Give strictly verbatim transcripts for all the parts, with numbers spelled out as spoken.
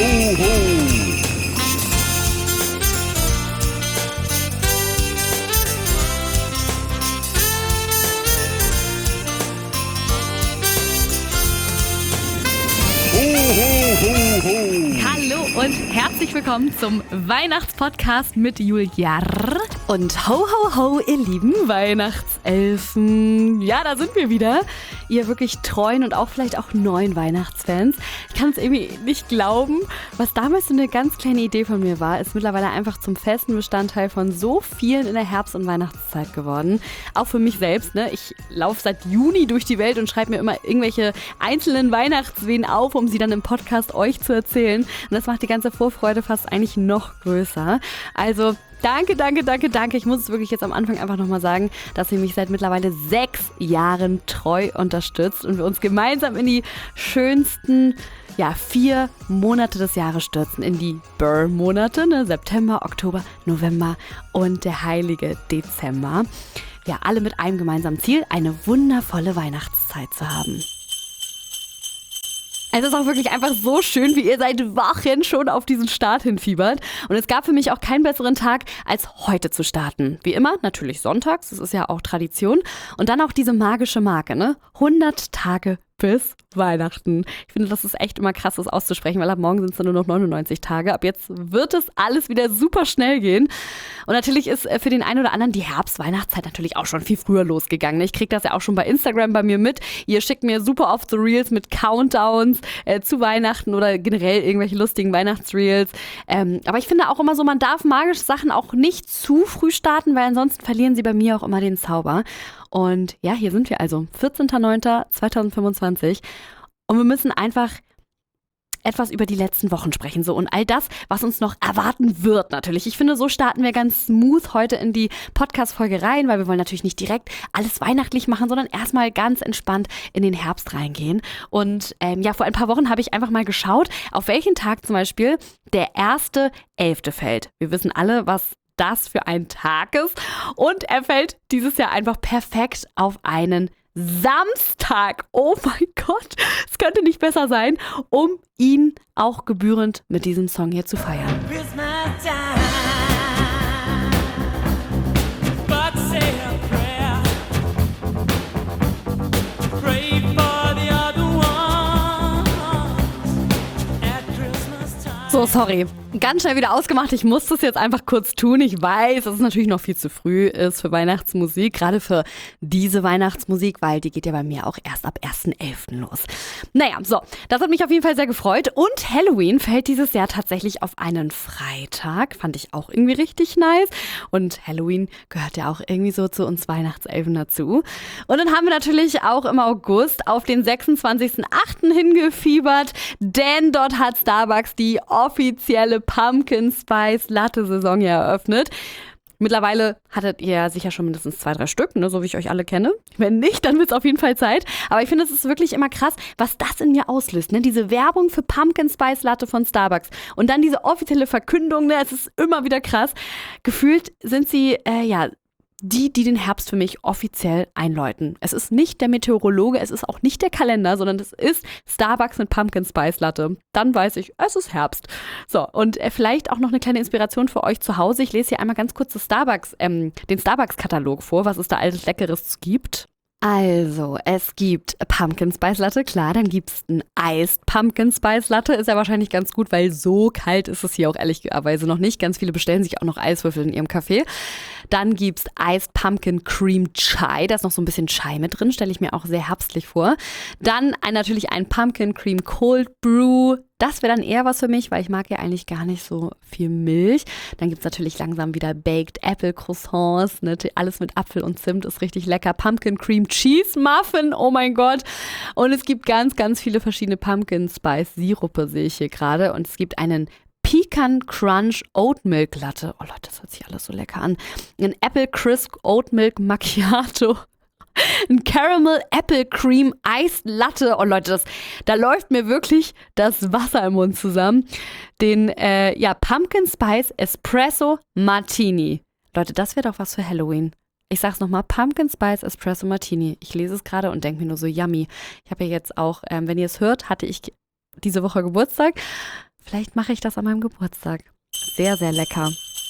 ho, ho. Hallo und herzlich willkommen zum Weihnachtspodcast mit Julia. Und ho, ho, ho, ihr lieben Weihnachtselfen. Ja, da sind wir wieder. Ihr wirklich treuen und auch vielleicht auch neuen Weihnachtsfans. Ich kann es irgendwie nicht glauben, was damals so eine ganz kleine Idee von mir war, ist mittlerweile einfach zum festen Bestandteil von so vielen in der Herbst- und Weihnachtszeit geworden. Auch für mich selbst, ne? Ich laufe seit Juni durch die Welt und schreibe mir immer irgendwelche einzelnen Weihnachtswehen auf, um sie dann im Podcast euch zu erzählen. Und das macht die ganze Vorfreude fast eigentlich noch größer. Also Danke, danke, danke, danke. Ich muss es wirklich jetzt am Anfang einfach nochmal sagen, dass ihr mich seit mittlerweile sechs Jahren treu unterstützt und wir uns gemeinsam in die schönsten, ja, vier Monate des Jahres stürzen. In die Burr-Monate, ne? September, Oktober, November und der heilige Dezember. Ja, alle mit einem gemeinsamen Ziel, eine wundervolle Weihnachtszeit zu haben. Es ist auch wirklich einfach so schön, wie ihr seit Wochen schon auf diesen Start hinfiebert. Und es gab für mich auch keinen besseren Tag, als heute zu starten. Wie immer, natürlich sonntags, das ist ja auch Tradition. Und dann auch diese magische Marke, ne? hundert Tage bis Weihnachten. Ich finde, das ist echt immer krass, das auszusprechen, weil ab morgen sind es dann nur noch neunundneunzig Tage. Ab jetzt wird es alles wieder super schnell gehen. Und natürlich ist für den einen oder anderen die Herbst-Weihnachtszeit natürlich auch schon viel früher losgegangen. Ich kriege das ja auch schon bei Instagram bei mir mit. Ihr schickt mir super oft so Reels mit Countdowns äh, zu Weihnachten oder generell irgendwelche lustigen Weihnachtsreels. Ähm, aber ich finde auch immer so, man darf magische Sachen auch nicht zu früh starten, weil ansonsten verlieren sie bei mir auch immer den Zauber. Und ja, hier sind wir also, vierzehnter neunter zweitausendfünfundzwanzig. Und wir müssen einfach etwas über die letzten Wochen sprechen, so und all das, was uns noch erwarten wird natürlich. Ich finde, so starten wir ganz smooth heute in die Podcast-Folge rein, weil wir wollen natürlich nicht direkt alles weihnachtlich machen, sondern erstmal ganz entspannt in den Herbst reingehen. Und ähm, ja, vor ein paar Wochen habe ich einfach mal geschaut, auf welchen Tag zum Beispiel der erste Elfte fällt. Wir wissen alle, was das für ein Tag ist. Und er fällt dieses Jahr einfach perfekt auf einen Samstag. Oh mein Gott, es könnte nicht besser sein, um ihn auch gebührend mit diesem Song hier zu feiern. So, sorry. Ganz schnell wieder ausgemacht. Ich muss das jetzt einfach kurz tun. Ich weiß, dass es natürlich noch viel zu früh ist für Weihnachtsmusik. Gerade für diese Weihnachtsmusik, weil die geht ja bei mir auch erst ab ersten elften los. Naja, so. Das hat mich auf jeden Fall sehr gefreut. Und Halloween fällt dieses Jahr tatsächlich auf einen Freitag. Fand ich auch irgendwie richtig nice. Und Halloween gehört ja auch irgendwie so zu uns Weihnachtselfen dazu. Und dann haben wir natürlich auch im August auf den sechsundzwanzigsten achten hingefiebert. Denn dort hat Starbucks die offizielle Pumpkin Spice Latte Saison ja eröffnet. Mittlerweile hattet ihr ja sicher schon mindestens zwei, drei Stück, ne, so wie ich euch alle kenne. Wenn nicht, dann wird es auf jeden Fall Zeit. Aber ich finde, es ist wirklich immer krass, was das in mir auslöst. Ne? Diese Werbung für Pumpkin Spice Latte von Starbucks und dann diese offizielle Verkündung, ne? Es ist immer wieder krass. Gefühlt sind sie, äh, ja, die, die den Herbst für mich offiziell einläuten. Es ist nicht der Meteorologe, es ist auch nicht der Kalender, sondern es ist Starbucks mit Pumpkin Spice Latte. Dann weiß ich, es ist Herbst. So, und äh, vielleicht auch noch eine kleine Inspiration für euch zu Hause. Ich lese hier einmal ganz kurz das Starbucks, ähm, den Starbucks-Katalog vor, was es da alles Leckeres gibt. Also, es gibt Pumpkin Spice Latte, klar, dann gibt es ein Iced Pumpkin Spice Latte, ist ja wahrscheinlich ganz gut, weil so kalt ist es hier auch ehrlicherweise noch nicht. Ganz viele bestellen sich auch noch Eiswürfel in ihrem Kaffee. Dann gibt es Iced Pumpkin Cream Chai, da ist noch so ein bisschen Chai mit drin, stelle ich mir auch sehr herbstlich vor. Dann ein, natürlich ein Pumpkin Cream Cold Brew. Das wäre dann eher was für mich, weil ich mag ja eigentlich gar nicht so viel Milch. Dann gibt es natürlich langsam wieder Baked Apple Croissants. Ne? Alles mit Apfel und Zimt ist richtig lecker. Pumpkin Cream Cheese Muffin, oh mein Gott. Und es gibt ganz, ganz viele verschiedene Pumpkin Spice Sirupe, sehe ich hier gerade. Und es gibt einen Pecan Crunch Oat Milk Latte. Oh Leute, das hört sich alles so lecker an. Ein Apple Crisp Oat Milk Macchiato. Ein Caramel Apple Cream Iced Latte. Oh Leute, das, da läuft mir wirklich das Wasser im Mund zusammen. Den äh, ja, Pumpkin Spice Espresso Martini. Leute, das wäre doch was für Halloween. Ich sag's nochmal, Pumpkin Spice Espresso Martini. Ich lese es gerade und denke mir nur so, yummy. Ich habe ja jetzt auch, ähm, wenn ihr es hört, hatte ich diese Woche Geburtstag. vielleicht mache ich das an meinem Geburtstag. Sehr, sehr lecker.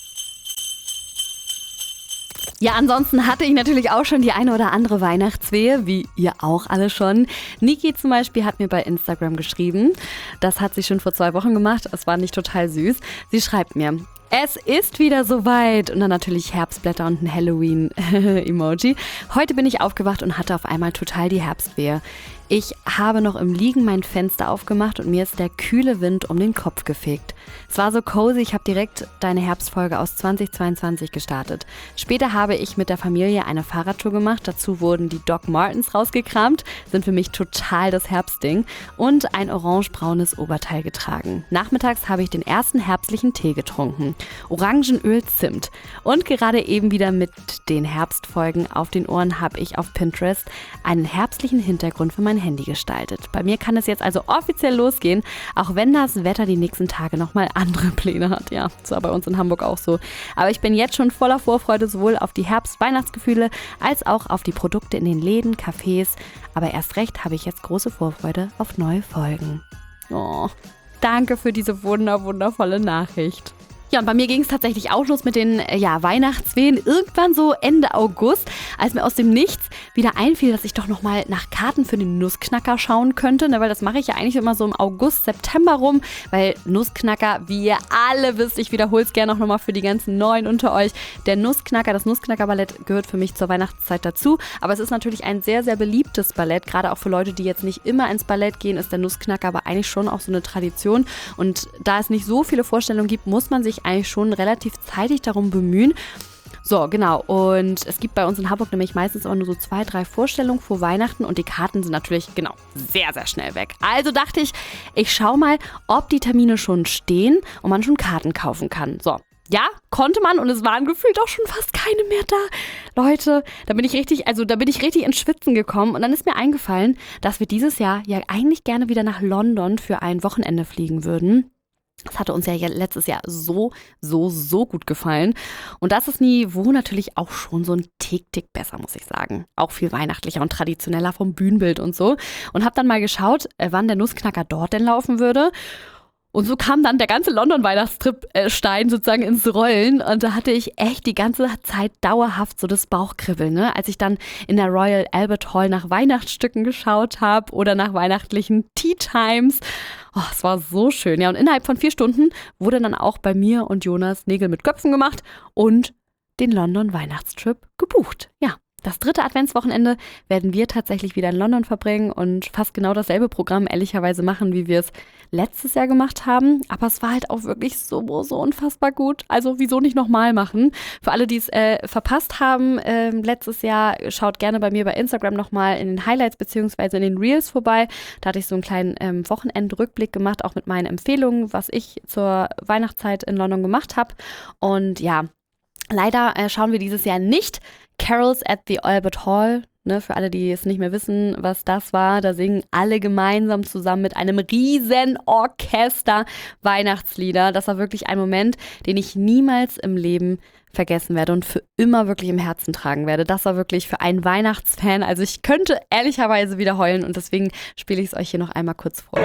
Ja, ansonsten hatte ich natürlich auch schon die eine oder andere Weihnachtswehe, wie ihr auch alle schon. Niki zum Beispiel hat mir bei Instagram geschrieben. Das hat sie schon vor zwei Wochen gemacht. Es war nicht total süß. Sie schreibt mir: Es ist wieder soweit. Und dann natürlich Herbstblätter und ein Halloween-Emoji. Heute bin ich aufgewacht und hatte auf einmal total die Herbstwehe. Ich habe noch im Liegen mein Fenster aufgemacht und mir ist der kühle Wind um den Kopf gefegt. Es war so cozy, ich habe direkt deine Herbstfolge aus zweitausendzweiundzwanzig gestartet. Später habe ich mit der Familie eine Fahrradtour gemacht. Dazu wurden die Doc Martens rausgekramt, sind für mich total das Herbstding, und ein orangebraunes Oberteil getragen. Nachmittags habe ich den ersten herbstlichen Tee getrunken. Orangenöl, Zimt. Und gerade eben wieder mit den Herbstfolgen auf den Ohren habe ich auf Pinterest einen herbstlichen Hintergrund für mein Handy gestaltet. Bei mir kann es jetzt also offiziell losgehen, auch wenn das Wetter die nächsten Tage nochmal andere Pläne hat. Ja, das war bei uns in Hamburg auch so. Aber ich bin jetzt schon voller Vorfreude sowohl auf die Herbst-Weihnachtsgefühle als auch auf die Produkte in den Läden, Cafés. Aber erst recht habe ich jetzt große Vorfreude auf neue Folgen. Oh, danke für diese wunder, wundervolle Nachricht. Ja, und bei mir ging es tatsächlich auch los mit den ja, Weihnachtswehen irgendwann so Ende August, als mir aus dem Nichts wieder einfiel, dass ich doch nochmal nach Karten für den Nussknacker schauen könnte, ne, weil das mache ich ja eigentlich immer so im August, September rum, weil Nussknacker, wie ihr alle wisst, ich wiederhole es gerne auch nochmal für die ganzen Neuen unter euch, der Nussknacker, das Nussknacker-Ballett gehört für mich zur Weihnachtszeit dazu, aber es ist natürlich ein sehr, sehr beliebtes Ballett, gerade auch für Leute, die jetzt nicht immer ins Ballett gehen, ist der Nussknacker aber eigentlich schon auch so eine Tradition, und da es nicht so viele Vorstellungen gibt, muss man sich eigentlich schon relativ zeitig darum bemühen. So, genau. Und es gibt bei uns in Hamburg nämlich meistens auch nur so zwei, drei Vorstellungen vor Weihnachten und die Karten sind natürlich, genau, sehr, sehr schnell weg. Also dachte ich, ich schaue mal, ob die Termine schon stehen und man schon Karten kaufen kann. So. Ja, konnte man, und es waren gefühlt auch schon fast keine mehr da. Leute, da bin ich richtig, also da bin ich richtig ins Schwitzen gekommen, und dann ist mir eingefallen, dass wir dieses Jahr ja eigentlich gerne wieder nach London für ein Wochenende fliegen würden. Das hatte uns ja letztes Jahr so, so, so gut gefallen. Und das ist Niveau natürlich auch schon so ein Tick, Tick besser, muss ich sagen. Auch viel weihnachtlicher und traditioneller vom Bühnenbild und so. Und habe dann mal geschaut, wann der Nussknacker dort denn laufen würde. Und so kam dann der ganze London-Weihnachtstrip-Stein sozusagen ins Rollen. Und da hatte ich echt die ganze Zeit dauerhaft so das Bauchkribbeln, ne? Als ich dann in der Royal Albert Hall nach Weihnachtsstücken geschaut habe oder nach weihnachtlichen Tea Times. Oh, es war so schön. Ja, und innerhalb von vier Stunden wurde dann auch bei mir und Jonas Nägel mit Köpfen gemacht und den London-Weihnachtstrip gebucht. Ja. Das dritte Adventswochenende werden wir tatsächlich wieder in London verbringen und fast genau dasselbe Programm ehrlicherweise machen, wie wir es letztes Jahr gemacht haben. Aber es war halt auch wirklich so, so unfassbar gut. Also wieso nicht nochmal machen? Für alle, die es äh, verpasst haben, äh, letztes Jahr, schaut gerne bei mir bei Instagram nochmal in den Highlights bzw. in den Reels vorbei. Da hatte ich so einen kleinen ähm, Wochenendrückblick gemacht, auch mit meinen Empfehlungen, was ich zur Weihnachtszeit in London gemacht habe. Und ja, leider äh, schauen wir dieses Jahr nicht Carols at the Albert Hall, ne, für alle, die es nicht mehr wissen, was das war. Da singen alle gemeinsam zusammen mit einem riesen Orchester Weihnachtslieder. Das war wirklich ein Moment, den ich niemals im Leben vergessen werde und für immer wirklich im Herzen tragen werde. Das war wirklich für einen Weihnachtsfan. Also ich könnte ehrlicherweise wieder heulen, und deswegen spiele ich es euch hier noch einmal kurz vor.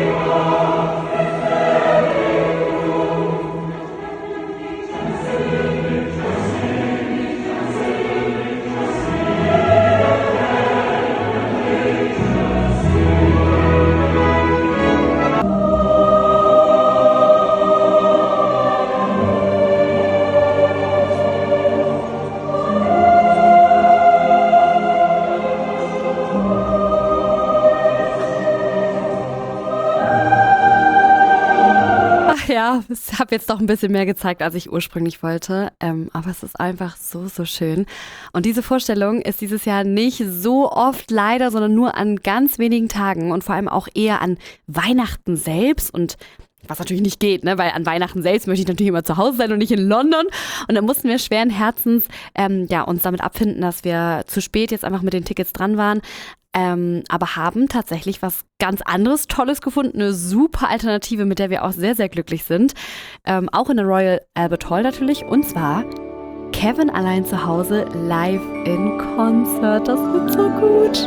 Ja, ich habe jetzt doch ein bisschen mehr gezeigt, als ich ursprünglich wollte, ähm, aber es ist einfach so, so schön. Und diese Vorstellung ist dieses Jahr nicht so oft leider, sondern nur an ganz wenigen Tagen und vor allem auch eher an Weihnachten selbst, und was natürlich nicht geht, ne? Weil an Weihnachten selbst möchte ich natürlich immer zu Hause sein und nicht in London. Und dann mussten wir schweren Herzens ähm, ja, uns damit abfinden, dass wir zu spät jetzt einfach mit den Tickets dran waren. Ähm, aber haben tatsächlich was ganz anderes, Tolles gefunden, eine super Alternative, mit der wir auch sehr, sehr glücklich sind. Ähm, auch in der Royal Albert Hall natürlich, und zwar Kevin allein zu Hause live in Konzert. Das wird so gut.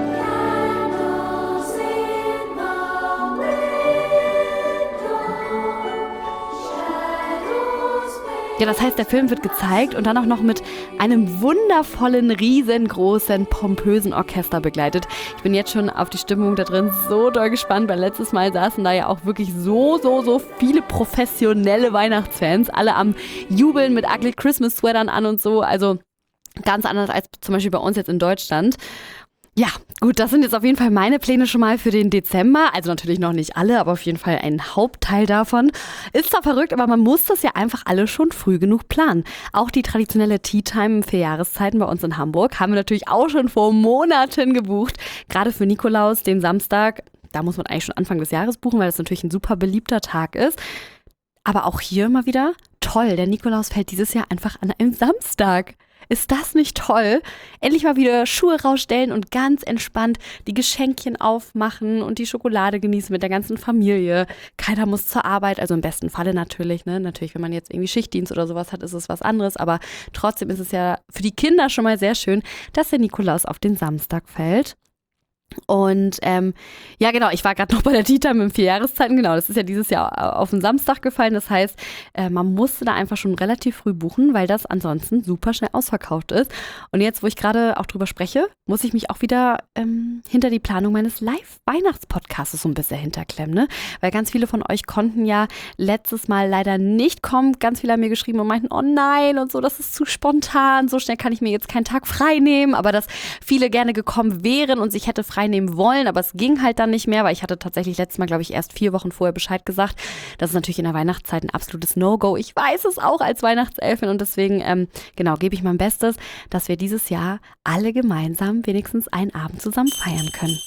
Ja, das heißt, der Film wird gezeigt und dann auch noch mit einem wundervollen, riesengroßen, pompösen Orchester begleitet. Ich bin jetzt schon auf die Stimmung da drin so doll gespannt, weil letztes Mal saßen da ja auch wirklich so, so, so viele professionelle Weihnachtsfans, alle am Jubeln mit Ugly Christmas Sweatern an und so, also ganz anders als zum Beispiel bei uns jetzt in Deutschland. Ja, gut, das sind jetzt auf jeden Fall meine Pläne schon mal für den Dezember. Also natürlich noch nicht alle, aber auf jeden Fall ein Hauptteil davon. Ist zwar verrückt, aber man muss das ja einfach alle schon früh genug planen. Auch die traditionelle Tea Time für Jahreszeiten bei uns in Hamburg haben wir natürlich auch schon vor Monaten gebucht. Gerade für Nikolaus, den Samstag, da muss man eigentlich schon Anfang des Jahres buchen, weil das natürlich ein super beliebter Tag ist. Aber auch hier mal wieder toll, der Nikolaus fällt dieses Jahr einfach an einem Samstag. Ist das nicht toll? Endlich mal wieder Schuhe rausstellen und ganz entspannt die Geschenkchen aufmachen und die Schokolade genießen mit der ganzen Familie. Keiner muss zur Arbeit, also im besten Falle natürlich, ne? Natürlich, wenn man jetzt irgendwie Schichtdienst oder sowas hat, ist es was anderes, aber trotzdem ist es ja für die Kinder schon mal sehr schön, dass der Nikolaus auf den Samstag fällt. Und ähm, ja genau, ich war gerade noch bei der Tea Time im vier Jahreszeiten, genau, das ist ja dieses Jahr auf den Samstag gefallen, das heißt, äh, man musste da einfach schon relativ früh buchen, weil das ansonsten super schnell ausverkauft ist. Und jetzt, wo ich gerade auch drüber spreche, muss ich mich auch wieder ähm, hinter die Planung meines Live-Weihnachtspodcasts so ein bisschen hinterklemmen, ne? Weil ganz viele von euch konnten ja letztes Mal leider nicht kommen, ganz viele haben mir geschrieben und meinten, oh nein und so, das ist zu spontan, so schnell kann ich mir jetzt keinen Tag frei nehmen, aber dass viele gerne gekommen wären und sich hätte frei nehmen wollen, aber es ging halt dann nicht mehr, weil ich hatte tatsächlich letztes Mal, glaube ich, erst vier Wochen vorher Bescheid gesagt. Das ist natürlich in der Weihnachtszeit ein absolutes No-Go. Ich weiß es auch als Weihnachtselfin und deswegen, ähm, genau, gebe ich mein Bestes, dass wir dieses Jahr alle gemeinsam wenigstens einen Abend zusammen feiern können.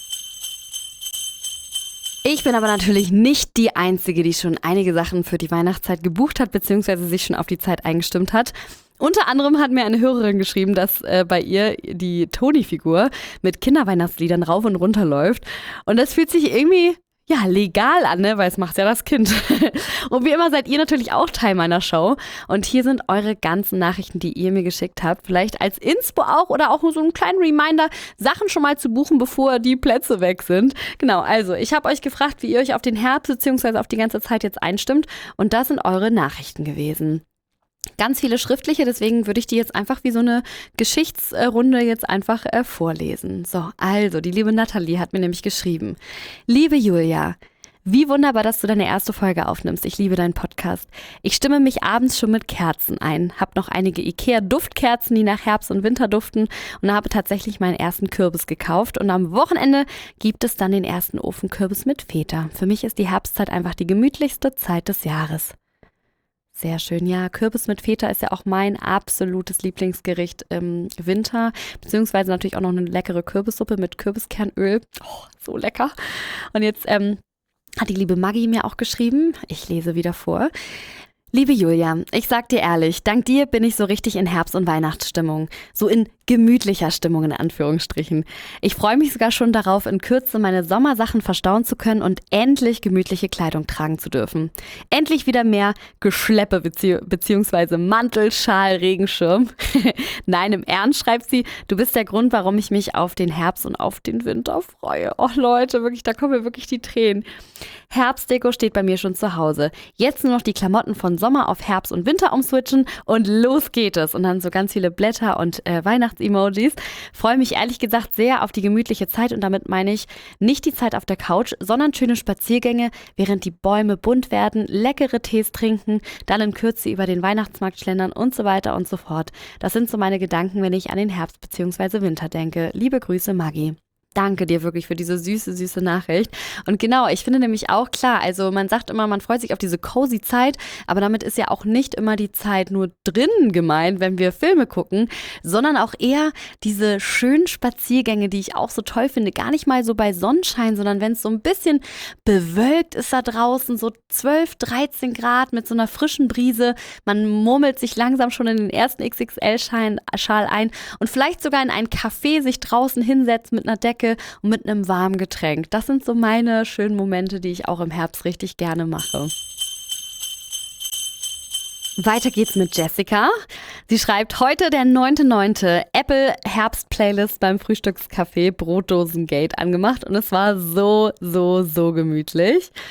Ich bin aber natürlich nicht die Einzige, die schon einige Sachen für die Weihnachtszeit gebucht hat, beziehungsweise sich schon auf die Zeit eingestimmt hat. Unter anderem hat mir eine Hörerin geschrieben, dass äh, bei ihr die Toni-Figur mit Kinderweihnachtsliedern rauf und runter läuft. Und das fühlt sich irgendwie, ja, legal an, ne? Weil es macht ja das Kind. Und wie immer seid ihr natürlich auch Teil meiner Show. Und hier sind eure ganzen Nachrichten, die ihr mir geschickt habt. Vielleicht als Inspo auch oder auch so einen kleinen Reminder, Sachen schon mal zu buchen, bevor die Plätze weg sind. Genau, also ich habe euch gefragt, wie ihr euch auf den Herbst bzw. auf die ganze Zeit jetzt einstimmt. Und das sind eure Nachrichten gewesen. Ganz viele schriftliche, deswegen würde ich die jetzt einfach wie so eine Geschichtsrunde jetzt einfach äh, vorlesen. So, also, die liebe Nathalie hat mir nämlich geschrieben. Liebe Julia, wie wunderbar, dass du deine erste Folge aufnimmst. Ich liebe deinen Podcast. Ich stimme mich abends schon mit Kerzen ein, habe noch einige Ikea-Duftkerzen, die nach Herbst und Winter duften und habe tatsächlich meinen ersten Kürbis gekauft. Und am Wochenende gibt es dann den ersten Ofenkürbis mit Feta. Für mich ist die Herbstzeit einfach die gemütlichste Zeit des Jahres. Sehr schön. Ja, Kürbis mit Feta ist ja auch mein absolutes Lieblingsgericht im Winter, beziehungsweise natürlich auch noch eine leckere Kürbissuppe mit Kürbiskernöl. Oh, so lecker. Und jetzt ähm, hat die liebe Maggie mir auch geschrieben, ich lese wieder vor. Liebe Julia, ich sag dir ehrlich, dank dir bin ich so richtig in Herbst- und Weihnachtsstimmung. So in gemütlicher Stimmung in Anführungsstrichen. Ich freue mich sogar schon darauf, in Kürze meine Sommersachen verstauen zu können und endlich gemütliche Kleidung tragen zu dürfen. Endlich wieder mehr Geschleppe bezieh- beziehungsweise Mantel, Schal, Regenschirm. Nein, im Ernst schreibt sie, du bist der Grund, warum ich mich auf den Herbst und auf den Winter freue. Oh Leute, wirklich, da kommen mir wirklich die Tränen. Herbstdeko steht bei mir schon zu Hause. Jetzt nur noch die Klamotten von Sommer auf Herbst und Winter umswitchen und los geht es. Und dann so ganz viele Blätter und äh, Weihnachts-Emojis. Freue mich ehrlich gesagt sehr auf die gemütliche Zeit und damit meine ich nicht die Zeit auf der Couch, sondern schöne Spaziergänge, während die Bäume bunt werden, leckere Tees trinken, dann in Kürze über den Weihnachtsmarkt schlendern und so weiter und so fort. Das sind so meine Gedanken, wenn ich an den Herbst bzw. Winter denke. Liebe Grüße, Maggie. Danke dir wirklich für diese süße, süße Nachricht. Und genau, ich finde nämlich auch klar, also man sagt immer, man freut sich auf diese cozy Zeit, aber damit ist ja auch nicht immer die Zeit nur drinnen gemeint, wenn wir Filme gucken, sondern auch eher diese schönen Spaziergänge, die ich auch so toll finde, gar nicht mal so bei Sonnenschein, sondern wenn es so ein bisschen bewölkt ist da draußen, so zwölf, dreizehn Grad mit so einer frischen Brise, man murmelt sich langsam schon in den ersten X X L-Schal ein und vielleicht sogar in ein Café sich draußen hinsetzt mit einer Decke und mit einem warmen Getränk. Das sind so meine schönen Momente, die ich auch im Herbst richtig gerne mache. Weiter geht's mit Jessica. Sie schreibt, heute der neunter neunter Apple Herbst-Playlist beim Frühstückscafé Brotdosengate angemacht und es war so, so, so gemütlich.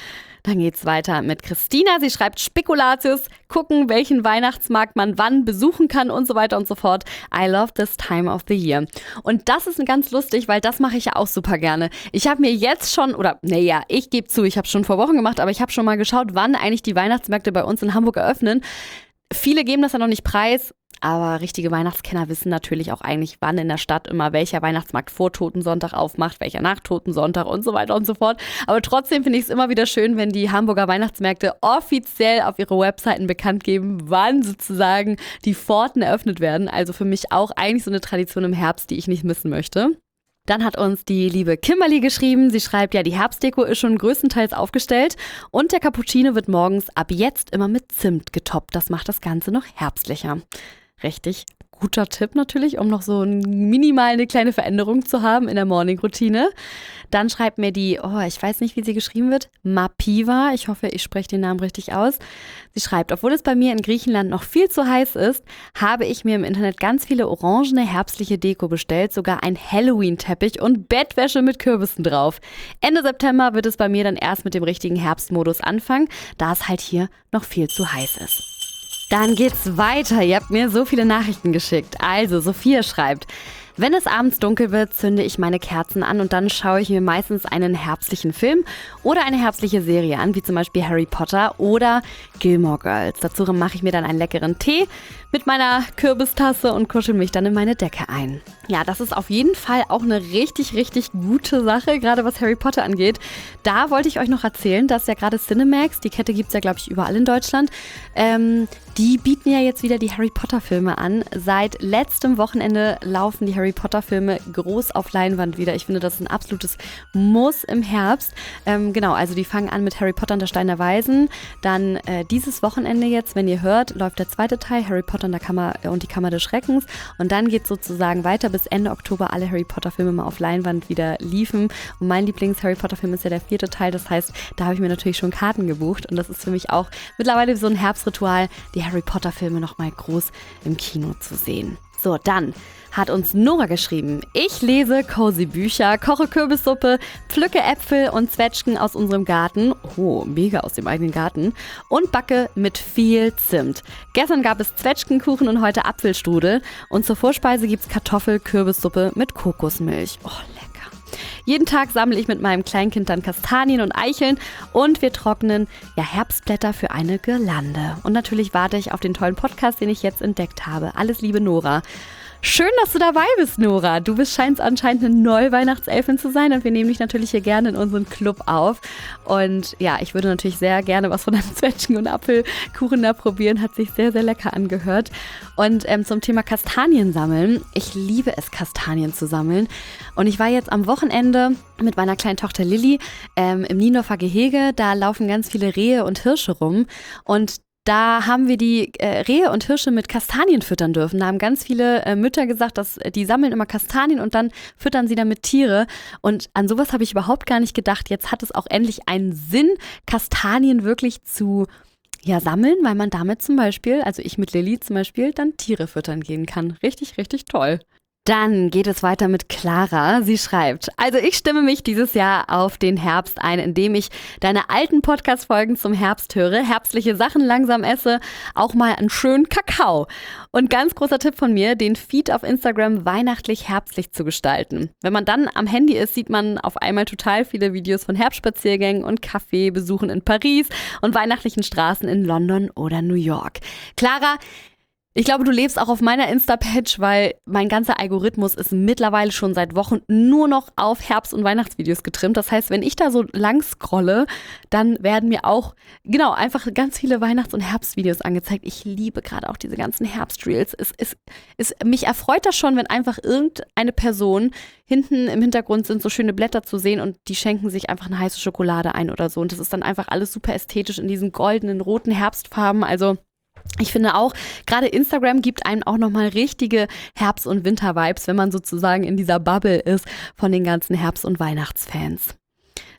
Dann geht's weiter mit Christina. Sie schreibt Spekulatius, gucken, welchen Weihnachtsmarkt man wann besuchen kann und so weiter und so fort. I love this time of the year. Und das ist ganz lustig, weil das mache ich ja auch super gerne. Ich habe mir jetzt schon, oder naja, ich gebe zu, ich habe es schon vor Wochen gemacht, aber ich habe schon mal geschaut, wann eigentlich die Weihnachtsmärkte bei uns in Hamburg eröffnen. Viele geben das ja noch nicht preis, aber richtige Weihnachtskenner wissen natürlich auch eigentlich, wann in der Stadt immer welcher Weihnachtsmarkt vor Totensonntag aufmacht, welcher nach Totensonntag und so weiter und so fort. Aber trotzdem finde ich es immer wieder schön, wenn die Hamburger Weihnachtsmärkte offiziell auf ihre Webseiten bekannt geben, wann sozusagen die Pforten eröffnet werden. Also für mich auch eigentlich so eine Tradition im Herbst, die ich nicht missen möchte. Dann hat uns die liebe Kimberly geschrieben. Sie schreibt, ja, die Herbstdeko ist schon größtenteils aufgestellt und der Cappuccino wird morgens ab jetzt immer mit Zimt getoppt. Das macht das Ganze noch herbstlicher. Richtig guter Tipp natürlich, um noch so minimal eine kleine Veränderung zu haben in der Morning-Routine. Dann schreibt mir die, oh, ich weiß nicht, wie sie geschrieben wird, Mapiva, ich hoffe, ich spreche den Namen richtig aus. Sie schreibt, obwohl es bei mir in Griechenland noch viel zu heiß ist, habe ich mir im Internet ganz viele orangene, herbstliche Deko bestellt, sogar ein Halloween-Teppich und Bettwäsche mit Kürbissen drauf. Ende September wird es bei mir dann erst mit dem richtigen Herbstmodus anfangen, da es halt hier noch viel zu heiß ist. Dann geht's weiter. Ihr habt mir so viele Nachrichten geschickt. Also, Sophia schreibt, wenn es abends dunkel wird, zünde ich meine Kerzen an und dann schaue ich mir meistens einen herbstlichen Film oder eine herbstliche Serie an, wie zum Beispiel Harry Potter oder Gilmore Girls. Dazu mache ich mir dann einen leckeren Tee mit meiner Kürbistasse und kuschel mich dann in meine Decke ein. Ja, das ist auf jeden Fall auch eine richtig, richtig gute Sache, gerade was Harry Potter angeht. Da wollte ich euch noch erzählen, dass ja gerade Cinemax, die Kette gibt es ja, glaube ich, überall in Deutschland, ähm, die bieten ja jetzt wieder die Harry Potter Filme an. Seit letztem Wochenende laufen die Harry Potter Filme groß auf Leinwand wieder. Ich finde, das ist ein absolutes Muss im Herbst. Ähm, genau, also die fangen an mit Harry Potter und der Stein der Weisen. Dann äh, dieses Wochenende jetzt, wenn ihr hört, läuft der zweite Teil, Harry Potter und, der Kammer, äh, und die Kammer des Schreckens. Und dann geht es sozusagen weiter, bis Ende Oktober alle Harry Potter Filme mal auf Leinwand wieder liefen. Und mein Lieblings-Harry Potter Film ist ja der vierte Teil. Das heißt, da habe ich mir natürlich schon Karten gebucht. Und das ist für mich auch mittlerweile so ein Herbstritual, die Harry Potter Filme nochmal groß im Kino zu sehen. So, dann hat uns Nora geschrieben, ich lese cozy Bücher, koche Kürbissuppe, pflücke Äpfel und Zwetschgen aus unserem Garten, oh, mega aus dem eigenen Garten, und backe mit viel Zimt. Gestern gab es Zwetschgenkuchen und heute Apfelstrudel und zur Vorspeise gibt's Kartoffel-Kürbissuppe mit Kokosmilch. Oh, lecker. Jeden Tag sammle ich mit meinem Kleinkind dann Kastanien und Eicheln und wir trocknen ja Herbstblätter für eine Girlande. Und natürlich warte ich auf den tollen Podcast, den ich jetzt entdeckt habe. Alles Liebe, Nora. Schön, dass du dabei bist, Nora. Du bist scheinst anscheinend eine neue Weihnachtselfin zu sein und wir nehmen dich natürlich hier gerne in unseren Club auf. Und ja, ich würde natürlich sehr gerne was von deinem Zwetschgen- und Apfelkuchen da probieren. Hat sich sehr, sehr lecker angehört. Und ähm, zum Thema Kastanien sammeln. Ich liebe es, Kastanien zu sammeln. Und ich war jetzt am Wochenende mit meiner kleinen Tochter Lilly ähm, im Niendorfer Gehege. Da laufen ganz viele Rehe und Hirsche rum. Und da haben wir die äh, Rehe und Hirsche mit Kastanien füttern dürfen. Da haben ganz viele äh, Mütter gesagt, dass äh, die sammeln immer Kastanien und dann füttern sie damit Tiere. Und an sowas habe ich überhaupt gar nicht gedacht. Jetzt hat es auch endlich einen Sinn, Kastanien wirklich zu ja, sammeln, weil man damit zum Beispiel, also ich mit Lilly zum Beispiel, dann Tiere füttern gehen kann. Richtig, richtig toll. Dann geht es weiter mit Clara. Sie schreibt, also ich stimme mich dieses Jahr auf den Herbst ein, indem ich deine alten Podcast-Folgen zum Herbst höre, herbstliche Sachen langsam esse, auch mal einen schönen Kakao. Und ganz großer Tipp von mir, den Feed auf Instagram weihnachtlich-herbstlich zu gestalten. Wenn man dann am Handy ist, sieht man auf einmal total viele Videos von Herbstspaziergängen und Kaffeebesuchen in Paris und weihnachtlichen Straßen in London oder New York. Clara, ich glaube, du lebst auch auf meiner Insta-Page, weil mein ganzer Algorithmus ist mittlerweile schon seit Wochen nur noch auf Herbst- und Weihnachtsvideos getrimmt. Das heißt, wenn ich da so lang scrolle, dann werden mir auch, genau, einfach ganz viele Weihnachts- und Herbstvideos angezeigt. Ich liebe gerade auch diese ganzen Herbstreels. Es, es, es, mich erfreut das schon, wenn einfach irgendeine Person, hinten im Hintergrund sind so schöne Blätter zu sehen und die schenken sich einfach eine heiße Schokolade ein oder so. Und das ist dann einfach alles super ästhetisch in diesen goldenen, roten Herbstfarben. Also ich finde auch, gerade Instagram gibt einem auch nochmal richtige Herbst- und Winter-Vibes, wenn man sozusagen in dieser Bubble ist von den ganzen Herbst- und Weihnachtsfans.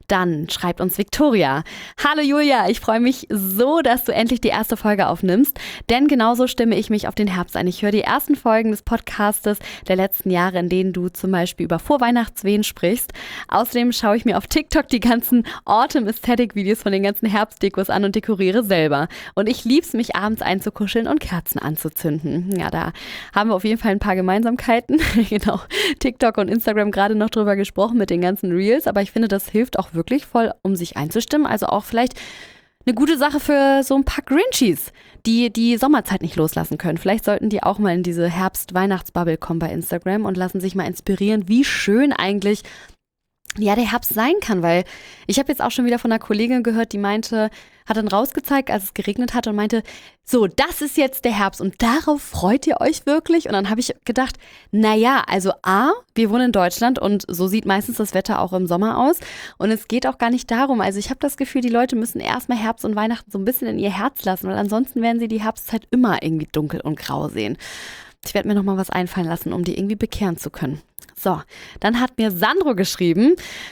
Dann schreibt uns Victoria. Hallo Julia, ich freue mich so, dass du endlich die erste Folge aufnimmst, denn genauso stimme ich mich auf den Herbst ein. Ich höre die ersten Folgen des Podcastes der letzten Jahre, in denen du zum Beispiel über Vorweihnachtswehen sprichst. Außerdem schaue ich mir auf TikTok die ganzen Autumn-Aesthetic-Videos von den ganzen Herbstdekos an und dekoriere selber. Und ich lieb's, mich abends einzukuscheln und Kerzen anzuzünden. Ja, da haben wir auf jeden Fall ein paar Gemeinsamkeiten. Genau, TikTok und Instagram gerade noch drüber gesprochen mit den ganzen Reels, aber ich finde, das hilft auch wirklich voll, um sich einzustimmen. Also auch vielleicht eine gute Sache für so ein paar Grinchies, die die Sommerzeit nicht loslassen können. Vielleicht sollten die auch mal in diese Herbst-Weihnachts-Bubble kommen bei Instagram und lassen sich mal inspirieren, wie schön eigentlich ja der Herbst sein kann, weil ich habe jetzt auch schon wieder von einer Kollegin gehört, die meinte, hat dann rausgezeigt, als es geregnet hat und meinte, so, das ist jetzt der Herbst und darauf freut ihr euch wirklich? Und dann habe ich gedacht, naja, also A, wir wohnen in Deutschland und so sieht meistens das Wetter auch im Sommer aus und es geht auch gar nicht darum, also ich habe das Gefühl, die Leute müssen erstmal Herbst und Weihnachten so ein bisschen in ihr Herz lassen, weil ansonsten werden sie die Herbstzeit immer irgendwie dunkel und grau sehen. Ich werde mir nochmal was einfallen lassen, um die irgendwie bekehren zu können. So, dann hat mir Sandro geschrieben,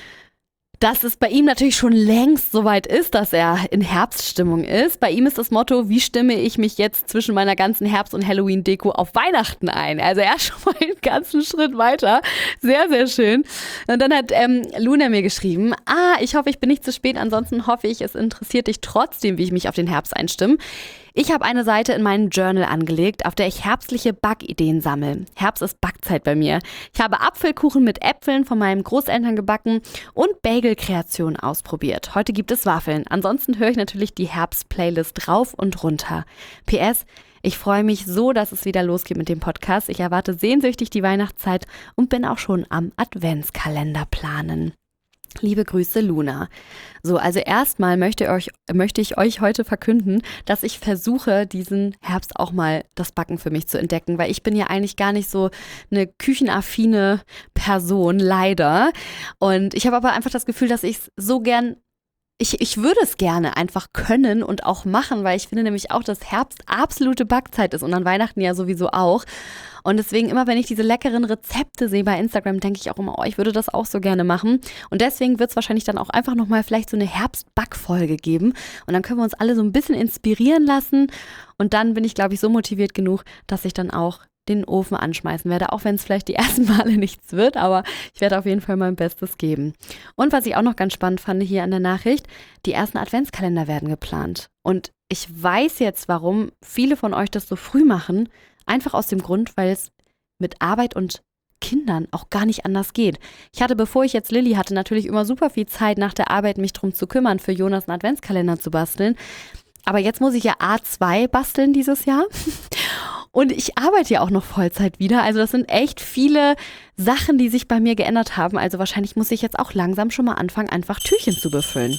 dass es bei ihm natürlich schon längst soweit ist, dass er in Herbststimmung ist. Bei ihm ist das Motto, wie stimme ich mich jetzt zwischen meiner ganzen Herbst- und Halloween-Deko auf Weihnachten ein? Also er ist schon mal einen ganzen Schritt weiter. Sehr, sehr schön. Und dann hat ähm, Luna mir geschrieben, ah, ich hoffe, ich bin nicht zu spät, ansonsten hoffe ich, es interessiert dich trotzdem, wie ich mich auf den Herbst einstimme. Ich habe eine Seite in meinem Journal angelegt, auf der ich herbstliche Backideen sammle. Herbst ist Backzeit bei mir. Ich habe Apfelkuchen mit Äpfeln von meinen Großeltern gebacken und Bagel-Kreationen ausprobiert. Heute gibt es Waffeln. Ansonsten höre ich natürlich die Herbst-Playlist rauf und runter. P S, ich freue mich so, dass es wieder losgeht mit dem Podcast. Ich erwarte sehnsüchtig die Weihnachtszeit und bin auch schon am Adventskalender planen. Liebe Grüße, Luna. So, also erstmal möchte, euch, möchte ich euch heute verkünden, dass ich versuche, diesen Herbst auch mal das Backen für mich zu entdecken, weil ich bin ja eigentlich gar nicht so eine küchenaffine Person, leider. Und ich habe aber einfach das Gefühl, dass ich es so gern Ich, ich würde es gerne einfach können und auch machen, weil ich finde nämlich auch, dass Herbst absolute Backzeit ist und an Weihnachten ja sowieso auch. Und deswegen immer, wenn ich diese leckeren Rezepte sehe bei Instagram, denke ich auch immer, oh, ich würde das auch so gerne machen. Und deswegen wird es wahrscheinlich dann auch einfach nochmal vielleicht so eine Herbstbackfolge geben. Und dann können wir uns alle so ein bisschen inspirieren lassen. Und dann bin ich, glaube ich, so motiviert genug, dass ich dann auch den Ofen anschmeißen werde, auch wenn es vielleicht die ersten Male nichts wird, aber ich werde auf jeden Fall mein Bestes geben. Und was ich auch noch ganz spannend fand hier an der Nachricht, die ersten Adventskalender werden geplant. Und ich weiß jetzt, warum viele von euch das so früh machen, einfach aus dem Grund, weil es mit Arbeit und Kindern auch gar nicht anders geht. Ich hatte, bevor ich jetzt Lilly hatte, natürlich immer super viel Zeit nach der Arbeit, mich drum zu kümmern, für Jonas einen Adventskalender zu basteln. Aber jetzt muss ich ja A zwei basteln dieses Jahr. Und ich arbeite ja auch noch Vollzeit wieder. Also das sind echt viele Sachen, die sich bei mir geändert haben. Also wahrscheinlich muss ich jetzt auch langsam schon mal anfangen, einfach Türchen zu befüllen.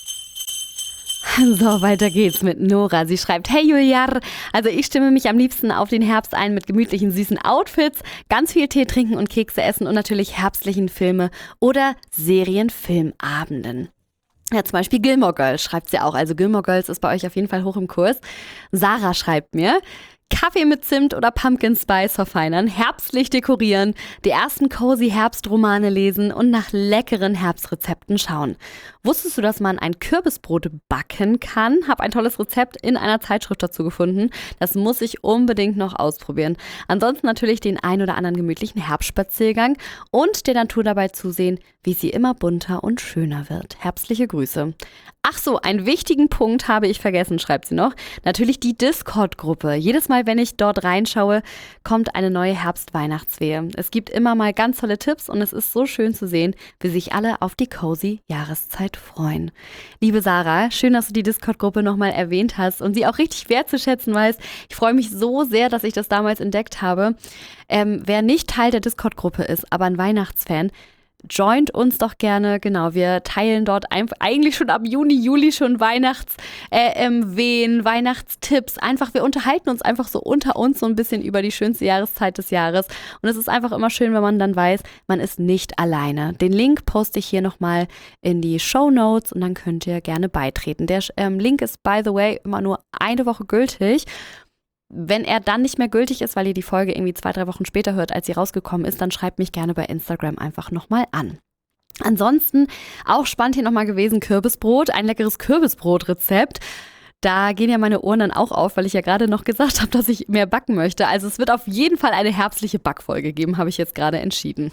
So, weiter geht's mit Nora. Sie schreibt, hey Julia, also ich stimme mich am liebsten auf den Herbst ein mit gemütlichen, süßen Outfits, ganz viel Tee trinken und Kekse essen und natürlich herbstlichen Filme oder Serienfilmabenden. Ja, zum Beispiel Gilmore Girls schreibt sie auch. Also Gilmore Girls ist bei euch auf jeden Fall hoch im Kurs. Sarah schreibt mir, Kaffee mit Zimt oder Pumpkin Spice verfeinern, herbstlich dekorieren, die ersten cozy Herbstromane lesen und nach leckeren Herbstrezepten schauen. Wusstest du, dass man ein Kürbisbrot backen kann? Hab ein tolles Rezept in einer Zeitschrift dazu gefunden. Das muss ich unbedingt noch ausprobieren. Ansonsten natürlich den ein oder anderen gemütlichen Herbstspaziergang und der Natur dabei zusehen, wie sie immer bunter und schöner wird. Herbstliche Grüße. Ach so, einen wichtigen Punkt habe ich vergessen, schreibt sie noch. Natürlich die Discord-Gruppe. Jedes Mal, wenn ich dort reinschaue, kommt eine neue Herbst-Weihnachtswehe. Es gibt immer mal ganz tolle Tipps und es ist so schön zu sehen, wie sich alle auf die cozy Jahreszeit freuen. Liebe Sarah, schön, dass du die Discord-Gruppe nochmal erwähnt hast und sie auch richtig wertzuschätzen weißt. Ich freue mich so sehr, dass ich das damals entdeckt habe. Ähm, wer nicht Teil der Discord-Gruppe ist, aber ein Weihnachtsfan, joint uns doch gerne, genau, wir teilen dort einfach eigentlich schon ab Juni, Juli schon Weihnachtswehen, äh, ähm, Wehen, Weihnachtstipps, einfach, wir unterhalten uns einfach so unter uns so ein bisschen über die schönste Jahreszeit des Jahres und es ist einfach immer schön, wenn man dann weiß, man ist nicht alleine. Den Link poste ich hier nochmal in die Shownotes und dann könnt ihr gerne beitreten. Der ähm, Link ist, by the way, immer nur eine Woche gültig. Wenn er dann nicht mehr gültig ist, weil ihr die Folge irgendwie zwei, drei Wochen später hört, als sie rausgekommen ist, dann schreibt mich gerne bei Instagram einfach nochmal an. Ansonsten auch spannend hier nochmal gewesen, Kürbisbrot, ein leckeres Kürbisbrotrezept. Da gehen ja meine Ohren dann auch auf, weil ich ja gerade noch gesagt habe, dass ich mehr backen möchte. Also es wird auf jeden Fall eine herbstliche Backfolge geben, habe ich jetzt gerade entschieden.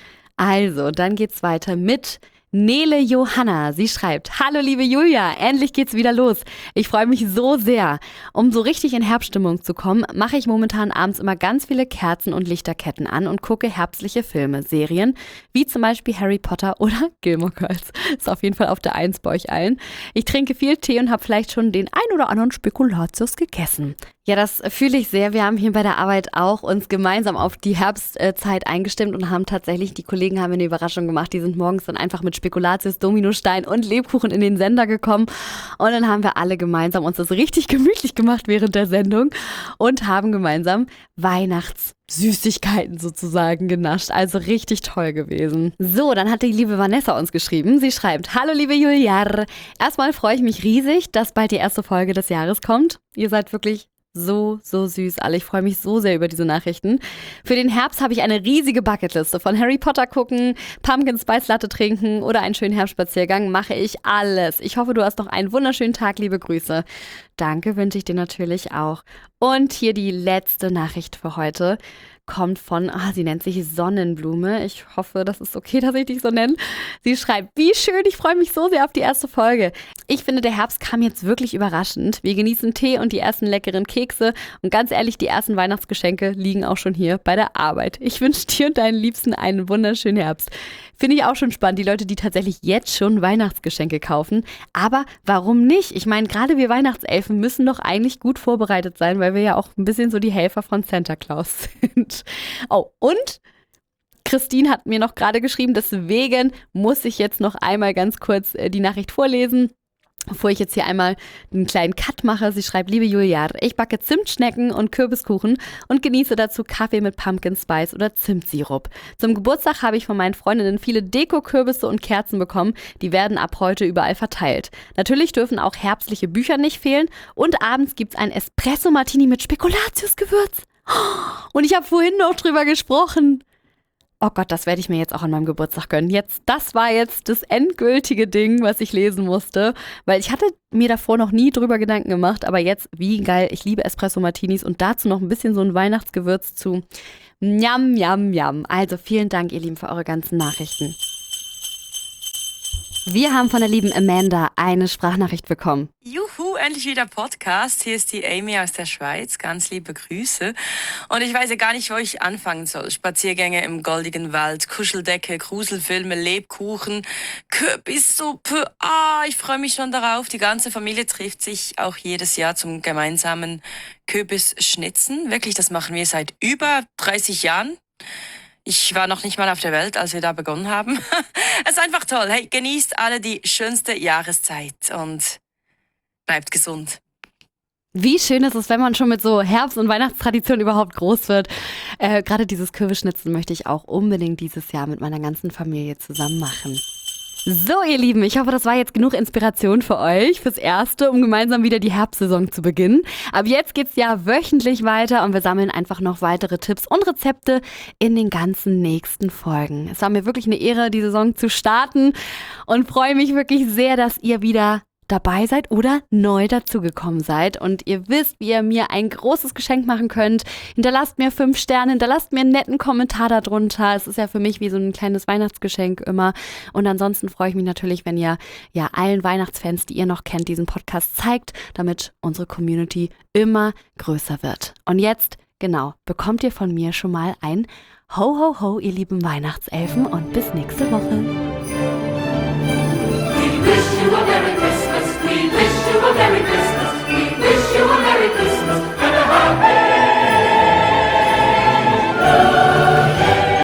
Also, dann geht's weiter mit Nele Johanna. Sie schreibt: Hallo liebe Julia, endlich geht's wieder los. Ich freue mich so sehr. Um so richtig in Herbststimmung zu kommen, mache ich momentan abends immer ganz viele Kerzen und Lichterketten an und gucke herbstliche Filme, Serien, wie zum Beispiel Harry Potter oder Gilmore Girls. Ist auf jeden Fall auf der Eins bei euch allen. Ich trinke viel Tee und habe vielleicht schon den ein oder anderen Spekulatius gegessen. Ja, das fühle ich sehr. Wir haben hier bei der Arbeit auch uns gemeinsam auf die Herbstzeit eingestimmt und haben tatsächlich, die Kollegen haben eine Überraschung gemacht. Die sind morgens dann einfach mit Spekulatius, Dominostein und Lebkuchen in den Sender gekommen. Und dann haben wir alle gemeinsam uns das richtig gemütlich gemacht während der Sendung und haben gemeinsam Weihnachtssüßigkeiten sozusagen genascht. Also richtig toll gewesen. So, dann hat die liebe Vanessa uns geschrieben. Sie schreibt: Hallo liebe Julia. Erstmal freue ich mich riesig, dass bald die erste Folge des Jahres kommt. Ihr seid wirklich so, so süß alle. Ich freue mich so sehr über diese Nachrichten. Für den Herbst habe ich eine riesige Bucketliste. Von Harry Potter gucken, Pumpkin Spice Latte trinken oder einen schönen Herbstspaziergang mache ich alles. Ich hoffe, du hast noch einen wunderschönen Tag. Liebe Grüße. Danke, wünsche ich dir natürlich auch. Und hier die letzte Nachricht für heute. Kommt von, ah, sie nennt sich Sonnenblume. Ich hoffe, das ist okay, dass ich dich so nenne. Sie schreibt: Wie schön, ich freue mich so sehr auf die erste Folge. Ich finde, der Herbst kam jetzt wirklich überraschend. Wir genießen Tee und die ersten leckeren Kekse. Und ganz ehrlich, die ersten Weihnachtsgeschenke liegen auch schon hier bei der Arbeit. Ich wünsche dir und deinen Liebsten einen wunderschönen Herbst. Finde ich auch schon spannend, die Leute, die tatsächlich jetzt schon Weihnachtsgeschenke kaufen. Aber warum nicht? Ich meine, gerade wir Weihnachtselfen müssen doch eigentlich gut vorbereitet sein, weil wir ja auch ein bisschen so die Helfer von Santa Claus sind. Oh, und Christine hat mir noch gerade geschrieben, deswegen muss ich jetzt noch einmal ganz kurz äh, die Nachricht vorlesen, bevor ich jetzt hier einmal einen kleinen Cut mache. Sie schreibt: Liebe Julia, ich backe Zimtschnecken und Kürbiskuchen und genieße dazu Kaffee mit Pumpkin Spice oder Zimtsirup. Zum Geburtstag habe ich von meinen Freundinnen viele Deko-Kürbisse und Kerzen bekommen. Die werden ab heute überall verteilt. Natürlich dürfen auch herbstliche Bücher nicht fehlen und abends gibt's ein Espresso-Martini mit Spekulatiusgewürz. Und ich habe vorhin noch drüber gesprochen. Oh Gott, das werde ich mir jetzt auch an meinem Geburtstag gönnen. Jetzt, das war jetzt das endgültige Ding, was ich lesen musste, weil ich hatte mir davor noch nie drüber Gedanken gemacht, aber jetzt, wie geil, ich liebe Espresso-Martinis und dazu noch ein bisschen so ein Weihnachtsgewürz zu. Njam, njam, njam. Also vielen Dank, ihr Lieben, für eure ganzen Nachrichten. Wir haben von der lieben Amanda eine Sprachnachricht bekommen. Juhu, endlich wieder Podcast. Hier ist die Amy aus der Schweiz. Ganz liebe Grüße. Und ich weiß ja gar nicht, wo ich anfangen soll. Spaziergänge im goldigen Wald, Kuscheldecke, Gruselfilme, Lebkuchen, Kürbissuppe. Ah, ich freue mich schon darauf. Die ganze Familie trifft sich auch jedes Jahr zum gemeinsamen Kürbisschnitzen. Wirklich, das machen wir seit über dreißig Jahren. Ich war noch nicht mal auf der Welt, als wir da begonnen haben. Es ist einfach toll. Hey, genießt alle die schönste Jahreszeit und bleibt gesund. Wie schön ist es, wenn man schon mit so Herbst- und Weihnachtstraditionen überhaupt groß wird. Äh, Gerade dieses Kürbisschnitzen möchte ich auch unbedingt dieses Jahr mit meiner ganzen Familie zusammen machen. So, ihr Lieben, ich hoffe, das war jetzt genug Inspiration für euch fürs Erste, um gemeinsam wieder die Herbstsaison zu beginnen. Ab jetzt geht's ja wöchentlich weiter und wir sammeln einfach noch weitere Tipps und Rezepte in den ganzen nächsten Folgen. Es war mir wirklich eine Ehre, die Saison zu starten und freue mich wirklich sehr, dass ihr wieder dabei seid oder neu dazugekommen seid. Und ihr wisst, wie ihr mir ein großes Geschenk machen könnt. Hinterlasst mir fünf Sterne, hinterlasst mir einen netten Kommentar darunter. Es ist ja für mich wie so ein kleines Weihnachtsgeschenk immer. Und ansonsten freue ich mich natürlich, wenn ihr ja allen Weihnachtsfans, die ihr noch kennt, diesen Podcast zeigt, damit unsere Community immer größer wird. Und jetzt, genau, bekommt ihr von mir schon mal ein Ho, ho, ho, ihr lieben Weihnachtselfen und bis nächste Woche.